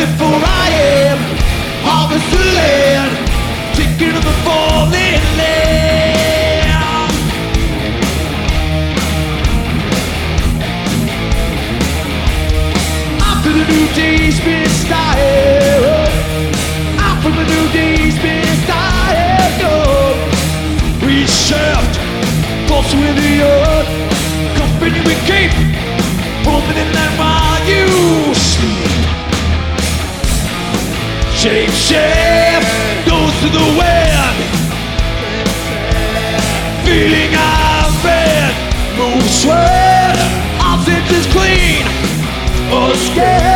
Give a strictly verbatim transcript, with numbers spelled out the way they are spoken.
before I am harvest the land, taking of the falling land. After the new day's been started, after the new day's been started, we shaft, thoughts with the earth, company we keep, moving in that while you sleep. Shape shaft goes to the wind, feeling our bed, move sweat, our senses clean, or scared.